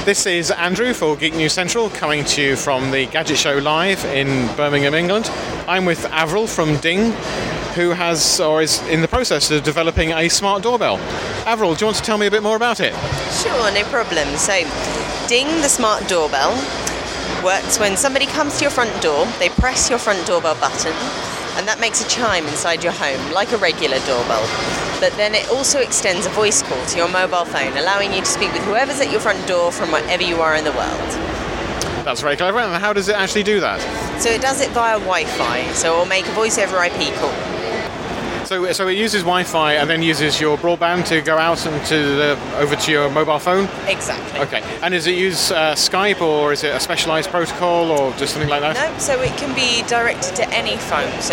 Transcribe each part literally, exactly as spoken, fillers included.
This is Andrew for Geek News Central, coming to you from the Gadget Show Live in Birmingham, England. I'm with Avril from Ding, who has, or is in the process of developing a smart doorbell. Avril, do you want to tell me a bit more about it? Sure, no problem. So, Ding, the smart doorbell, works when somebody comes to your front door, they press your front doorbell button, and that makes a chime inside your home, like a regular doorbell. But then it also extends a voice call to your mobile phone, allowing you to speak with whoever's at your front door from wherever you are in the world. That's very clever. And how does it actually do that? So it does it via Wi-Fi, so it will make a voice over I P call. So, so it uses Wi-Fi and then uses your broadband to go out and to the, over to your mobile phone? Exactly. Okay. And does it use uh, Skype, or is it a specialised protocol, or just something like that? No, so it can be directed to any phone. So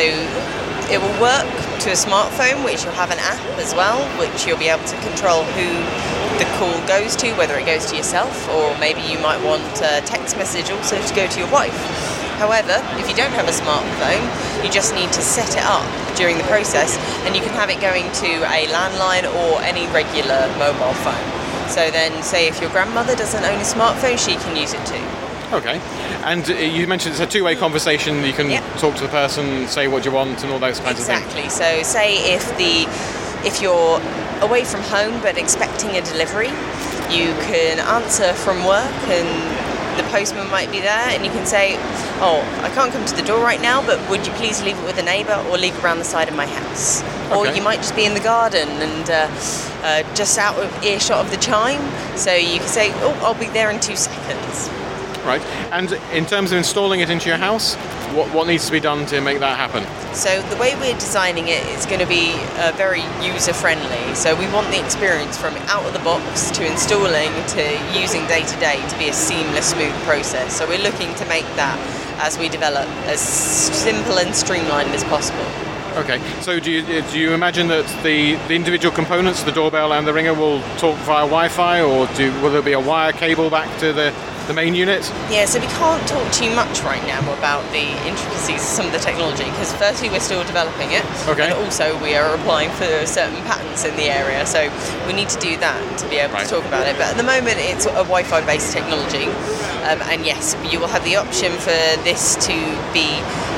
it will work to a smartphone, which you'll have an app as well, which you'll be able to control who the call goes to, whether it goes to yourself, or maybe you might want a text message also to go to your wife. However, if you don't have a smartphone, you just need to set it up during the process, and you can have it going to a landline or any regular mobile phone. So then, say if your grandmother doesn't own a smartphone, she can use it too. Okay. And uh, you mentioned it's a two-way conversation. You can yep. talk to the person, say what you want, and all those kinds exactly. of things. Exactly. So say if the if you're away from home but expecting a delivery, you can answer from work and the postman might be there, and you can say, oh, I can't come to the door right now, but would you please leave it with a neighbour or leave it around the side of my house? Okay. Or you might just be in the garden and uh, uh, just out of earshot of the chime, so you can say, oh, I'll be there in two seconds. Right. And in terms of installing it into your house, what, what needs to be done to make that happen? So the way we're designing it is going to be uh, very user-friendly. So we want the experience from out of the box to installing to using day to day to be a seamless, smooth process. So we're looking to make that, as we develop, as simple and streamlined as possible. Okay, so do you, do you imagine that the, the individual components, the doorbell and the ringer, will talk via Wi-Fi, or do, will there be a wire cable back to the, the main unit? Yeah, so we can't talk too much right now about the intricacies of some of the technology, because firstly we're still developing it, okay. and also we are applying for certain patents in the area, so we need to do that to be able right. to talk about it. But at the moment it's a Wi-Fi based technology, um, and yes, you will have the option for this to be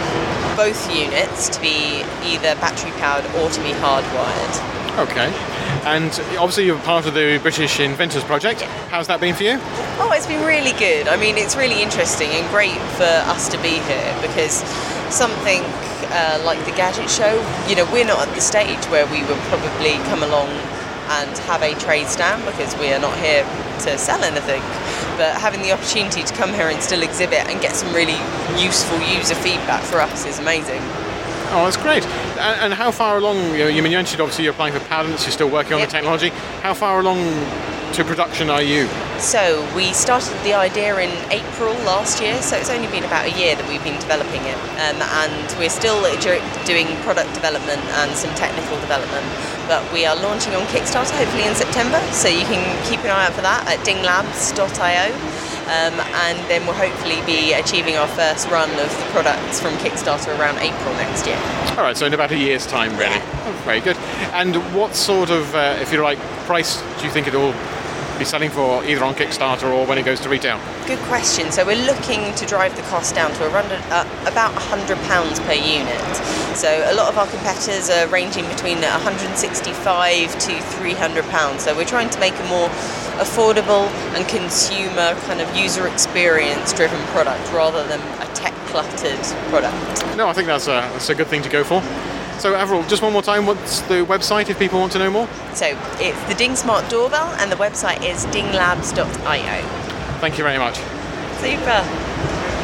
both units to be either battery powered or to be hardwired. Okay. And obviously you're part of the British Inventors Project. Yeah. How's that been for you? Oh, it's been really good. I mean, it's really interesting and great for us to be here, because something uh, like the Gadget Show, you know, we're not at the stage where we would probably come along and have a trade stand, because we are not here to sell anything. But having the opportunity to come here and still exhibit and get some really useful user feedback for us is amazing. Oh, that's great. And, and how far along, you know, you mentioned obviously you're applying for patents, you're still working on yep. the technology. How far along to production are you? So we started the idea in April last year, so it's only been about a year that we've been developing it. Um, and we're still doing product development and some technical development. But we are launching on Kickstarter hopefully in September, so you can keep an eye out for that at ding labs dot io. Um, and then we'll hopefully be achieving our first run of the products from Kickstarter around April next year. All right, so in about a year's time, really. Yeah. Oh, very good. And what sort of, uh, if you like, price do you think it'll be selling for, either on Kickstarter or when it goes to retail? Good question. So we're looking to drive the cost down to around uh, about one hundred pounds per unit. So a lot of our competitors are ranging between one hundred sixty-five to three hundred pounds. So we're trying to make a more affordable and consumer kind of user experience driven product rather than a tech cluttered product. No, I think that's a, that's a good thing to go for. So Avril, just one more time, what's the website if people want to know more? So it's the Ding Smart Doorbell, and the website is ding labs dot io. Thank you very much. Super.